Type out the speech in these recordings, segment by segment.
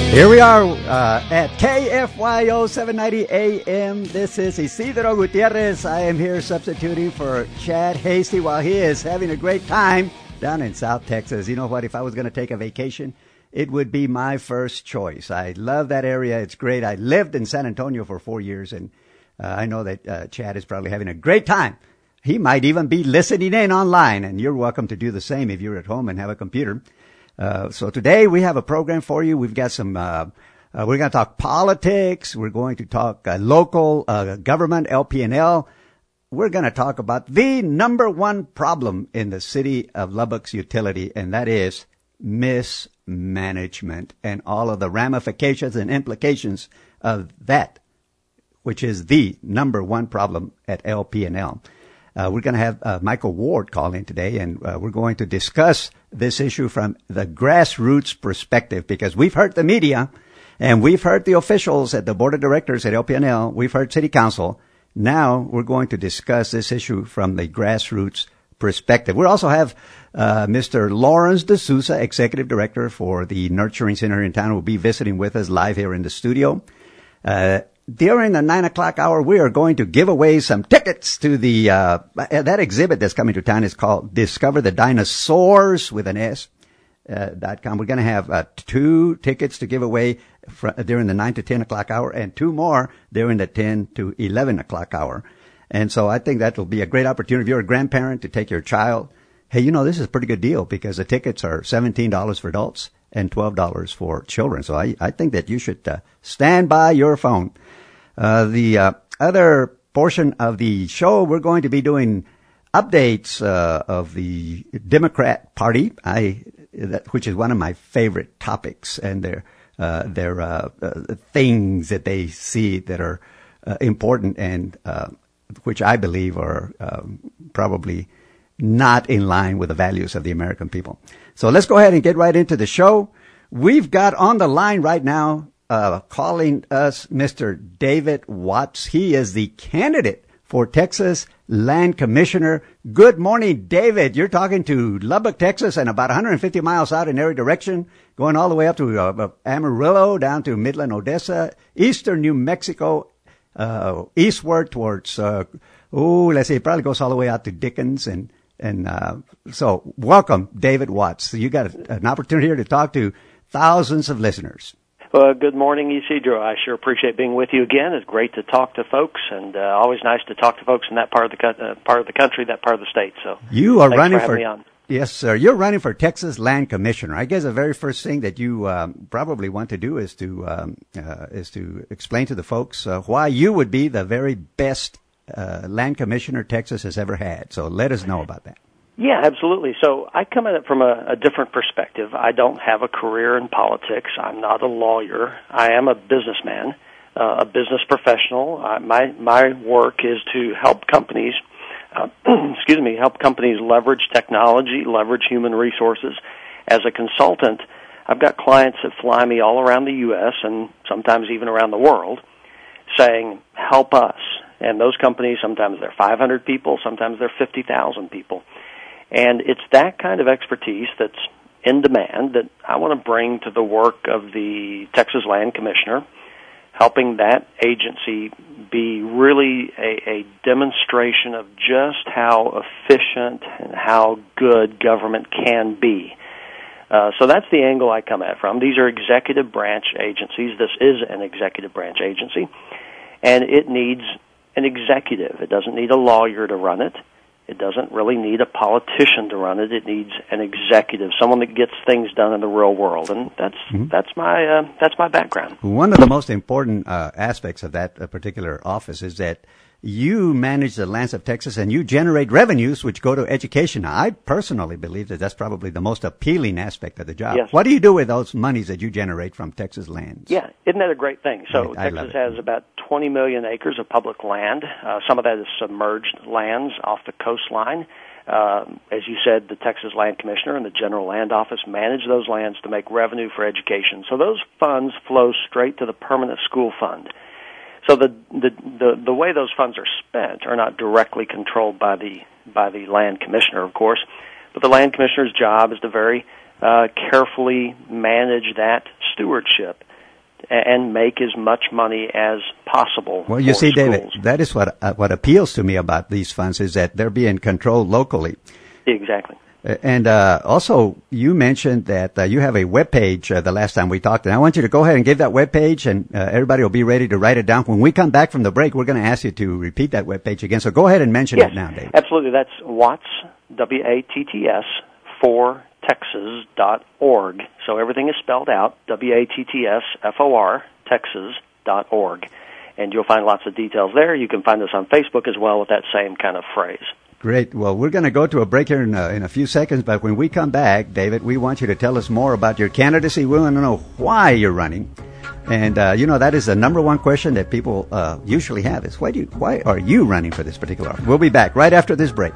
Here we are at KFYO 790 AM. This is Isidro Gutierrez. I am here substituting for Chad Hasty while he is having a great time down in South Texas. You know what? If I was going to take a vacation, it would be my first choice. I love that area. It's great. I lived in San Antonio for 4 years, and I know that Chad is probably having a great time. He might even be listening in online, and you're welcome to do the same if you're at home and have a computer. So today we have a program for you. We've got some, we're going to talk politics. We're going to talk local government, LP&L. We're going to talk about the number one problem in the city of Lubbock's utility, and that is mismanagement and all of the ramifications and implications of that, which is the number one problem at LP&L. We're going to have Michael Ward call in today, and we're going to discuss this issue from the grassroots perspective, because we've heard the media and we've heard the officials at the board of directors at LP&L. We've heard city council. Now we're going to discuss this issue from the grassroots perspective. We also have Mr. Lawrence D'Souza, executive director for the Nurturing Center in town, will be visiting with us live here in the studio. During the 9 o'clock hour, we are going to give away some tickets to the, that exhibit that's coming to town is called Discover the Dinosaurs with an S, .com. We're going to have 2 tickets to give away during the 9 to 10 o'clock hour and 2 more during the 10 to 11 o'clock hour. And so I think that will be a great opportunity if you're a grandparent to take your child. Hey, you know, this is a pretty good deal because the tickets are $17 for adults and $12 for children. So I think that you should stand by your phone. The other portion of the show, we're going to be doing updates of the Democrat Party, which is one of my favorite topics, and their things that they see that are important and which I believe are probably not in line with the values of the American people. So let's go ahead and get right into the show. We've got on the line right now calling us Mr. David Watts. He is the candidate for Texas Land Commissioner. Good morning, David. You're talking to Lubbock, Texas, and about 150 miles out in every direction, going all the way up to Amarillo, down to Midland, Odessa, eastern New Mexico, eastward towards, let's see, it probably goes all the way out to Dickens. So welcome, David Watts. You got an opportunity here to talk to thousands of listeners. Well, good morning, Isidro. I sure appreciate being with you again. It's great to talk to folks, and always nice to talk to folks in that part of the country, that part of the state. So you are running for me on. Yes, sir. You're running for Texas Land Commissioner. I guess the very first thing that you probably want to do is to explain to the folks why you would be the very best land commissioner Texas has ever had. So let us know about that. Yeah, absolutely. So I come at it from a different perspective. I don't have a career in politics. I'm not a lawyer. I am a businessman, a business professional. My work is to help companies, help companies leverage technology, leverage human resources. As a consultant, I've got clients that fly me all around the U.S. and sometimes even around the world saying, help us. And those companies, sometimes they're 500 people, sometimes they're 50,000 people. And it's that kind of expertise that's in demand that I want to bring to the work of the Texas Land Commissioner, helping that agency be really a demonstration of just how efficient and how good government can be. So that's the angle I come at from. These are executive branch agencies. This is an executive branch agency, and it needs an executive. It doesn't need a lawyer to run it. It doesn't really need a politician to run it. It needs an executive, someone that gets things done in the real world, and that's my background. One of the most important aspects of that particular office is that you manage the lands of Texas and you generate revenues which go to education. Now, I personally believe that that's probably the most appealing aspect of the job. Yes. What do you do with those monies that you generate from Texas lands? Yeah, isn't that a great thing? So Texas has about 20 million acres of public land. Some of that is submerged lands off the coastline. As you said, the Texas Land Commissioner and the General Land Office manage those lands to make revenue for education. So those funds flow straight to the Permanent School Fund. So the way those funds are spent are not directly controlled by the Land Commissioner, of course, but the Land Commissioner's job is to very carefully manage that stewardship. and make as much money as possible. Well, you see, schools. David, that is what appeals to me about these funds is that they're being controlled locally. Exactly. And also, you mentioned that you have a webpage the last time we talked, and I want you to go ahead and give that webpage, and everybody will be ready to write it down. When we come back from the break, we're going to ask you to repeat that webpage again. So go ahead and mention it now, David. Absolutely. That's Watts, WATTS, for Texas.org. So everything is spelled out, WATTSFOR, Texas.org. And you'll find lots of details there. You can find us on Facebook as well with that same kind of phrase. Great. Well, we're going to go to a break here in a few seconds, but when we come back, David, we want you to tell us more about your candidacy. We want to know why you're running. And, that is the number one question that people usually have is, why are you running for this particular office? We'll be back right after this break.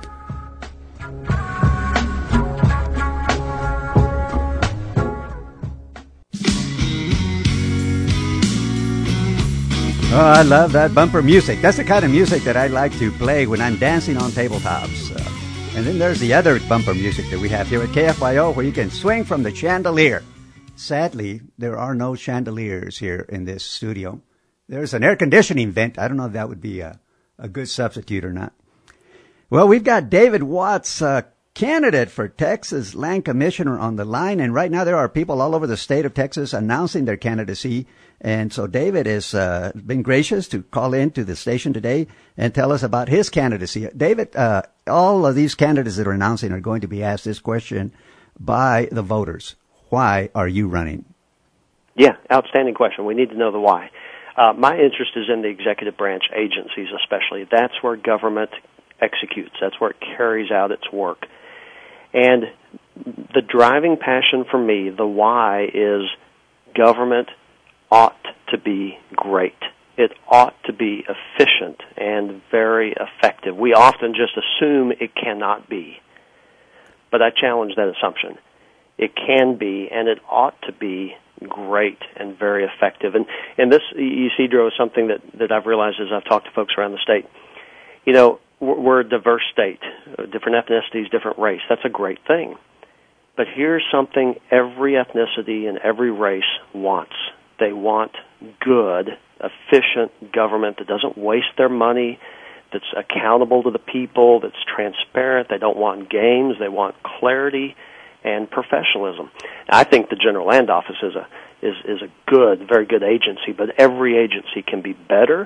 Oh, I love that bumper music. That's the kind of music that I like to play when I'm dancing on tabletops. And then there's the other bumper music that we have here at KFYO where you can swing from the chandelier. Sadly, there are no chandeliers here in this studio. There's an air conditioning vent. I don't know if that would be a good substitute or not. Well, we've got David Watts, candidate for Texas Land Commissioner on the line. And right now there are people all over the state of Texas announcing their candidacy. And so David has been gracious to call in to the station today and tell us about his candidacy. David, all of these candidates that are announcing are going to be asked this question by the voters. Why are you running? Yeah, outstanding question. We need to know the why. My interest is in the executive branch agencies especially. That's where government executes. That's where it carries out its work. And the driving passion for me, the why, is government ought to be great. It ought to be efficient and very effective. We often just assume it cannot be. But I challenge that assumption. It can be, and it ought to be great and very effective. And this, Isidro, is something that I've realized as I've talked to folks around the state. You know, we're a diverse state, different ethnicities, different race. That's a great thing. But here's something every ethnicity and every race wants. They want good, efficient government that doesn't waste their money, that's accountable to the people, that's transparent. They don't want games. They want clarity and professionalism. I think the General Land Office is a good, very good agency, but every agency can be better,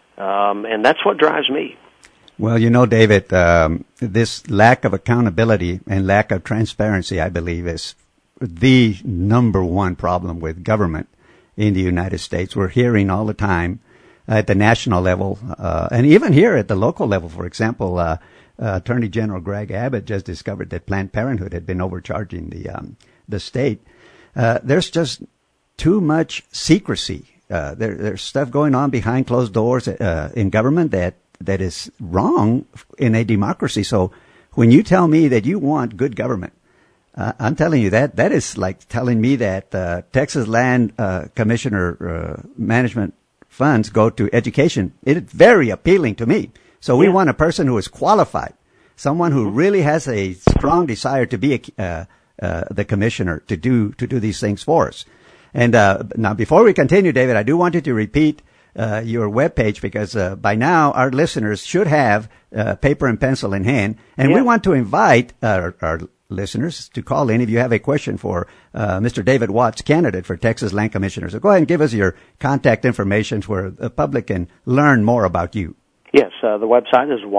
and that's what drives me. Well, David, this lack of accountability and lack of transparency, I believe, is the number one problem with government in the United States. We're hearing all the time at the national level, and even here at the local level. For example, Attorney General Greg Abbott just discovered that Planned Parenthood had been overcharging the state. There's just too much secrecy. There's stuff going on behind closed doors in government that is wrong in a democracy. So when you tell me that you want good government, I'm telling you that is like telling me that Texas Land Commissioner management funds go to education. It's very appealing to me. So we want a person who is qualified, someone who really has a strong desire to be the commissioner to do these things for us. And now, before we continue, David, I do want you to repeat your webpage because by now our listeners should have paper and pencil in hand, and we want to invite our listeners to call in if you have a question for Mr. David Watts, candidate for Texas Land Commissioner. So go ahead and give us your contact information where the public can learn more about you. Yes, the website is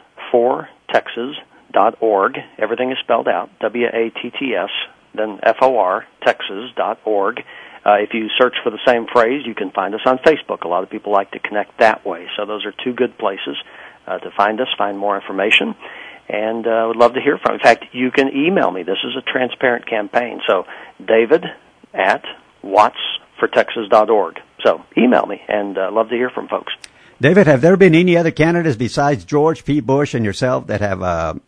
watts4texas.org. Everything is spelled out, WATTS, then FOR, Texas.org. If you search for the same phrase, you can find us on Facebook. A lot of people like to connect that way. So those are two good places to find us, find more information. And I would love to hear from you. In fact, you can email me. This is a transparent campaign. So David@wattsfortexas.org. So email me, and love to hear from folks. David, have there been any other candidates besides George P. Bush and yourself that have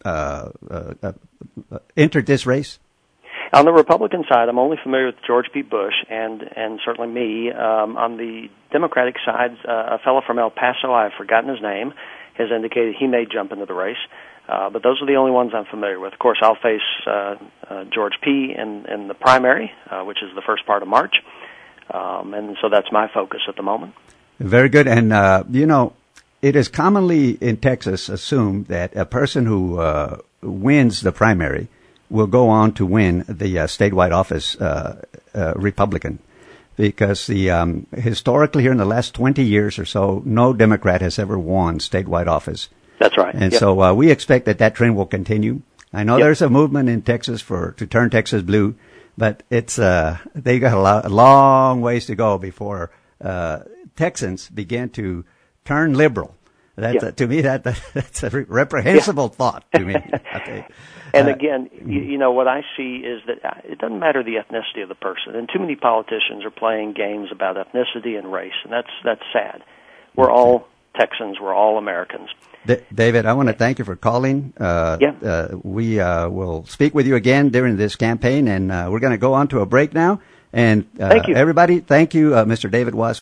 entered this race? On the Republican side, I'm only familiar with George P. Bush and certainly me. On the Democratic side, a fellow from El Paso, I've forgotten his name, has indicated he may jump into the race. But those are the only ones I'm familiar with. Of course, I'll face George P. in the primary, which is the first part of March. And so that's my focus at the moment. Very good. And, it is commonly in Texas assumed that a person who wins the primary will go on to win the statewide office Republican. Because historically here in the last 20 years or so, no Democrat has ever won statewide office. That's right. And so we expect that trend will continue. I know there's a movement in Texas to turn Texas blue, but it's they got a long ways to go before Texans begin to turn liberal. To me, that's a reprehensible thought to me. Okay. And again, what I see is that it doesn't matter the ethnicity of the person, and too many politicians are playing games about ethnicity and race, and that's sad. We're all Texans. We're all Americans. David, I want to thank you for calling. We will speak with you again during this campaign, and we're going to go on to a break now. And thank you. Everybody, thank you, Mr. David Wass.